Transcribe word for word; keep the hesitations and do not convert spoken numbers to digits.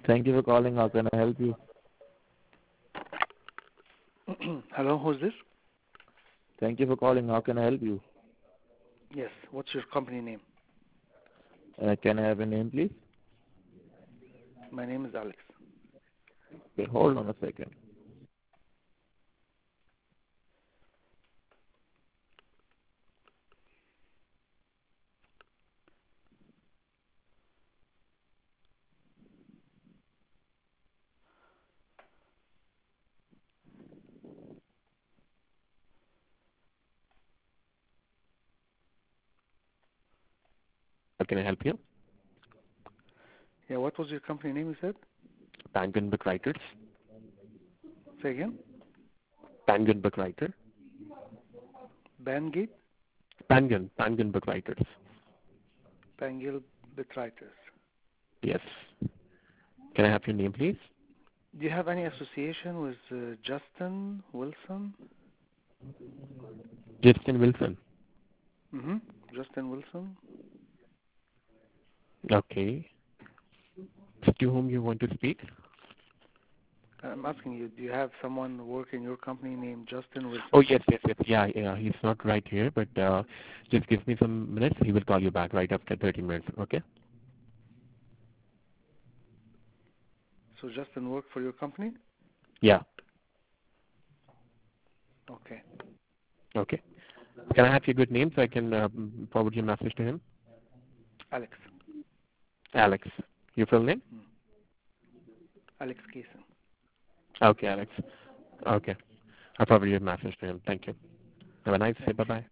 Thank you for calling. How can I help you? Hello, who's this? Thank you for calling. How can I help you? Yes, what's your company name? Uh, can I have your name, please? My name is Alex. Okay, hold on a second. How can I help you? Yeah, what was your company name you said? Penguin Writers. Say again? Penguin Writer. Bangate? Penguin. Penguin Writers. Pangil Bitritis. Yes. Can I have your name, please? Do you have any association with uh, Justin Wilson? Justin Wilson. Mm-hmm. Justin Wilson? Okay. To whom you want to speak? I'm asking you, do you have someone work in your company named Justin Oh, Wilson? yes, yes, yes. Yeah, yeah. He's not right here, but uh, just give me some minutes. He will call you back right after thirty minutes. Okay? So Justin work for your company? Yeah. Okay. Okay. Can I have your good name so I can uh, forward your message to him? Alex. Alex. Your full name? Hmm. Alex Kaysen. Okay, Alex. Okay. I'll forward your message to him. Thank you. Have a nice day. Thank you. Bye-bye.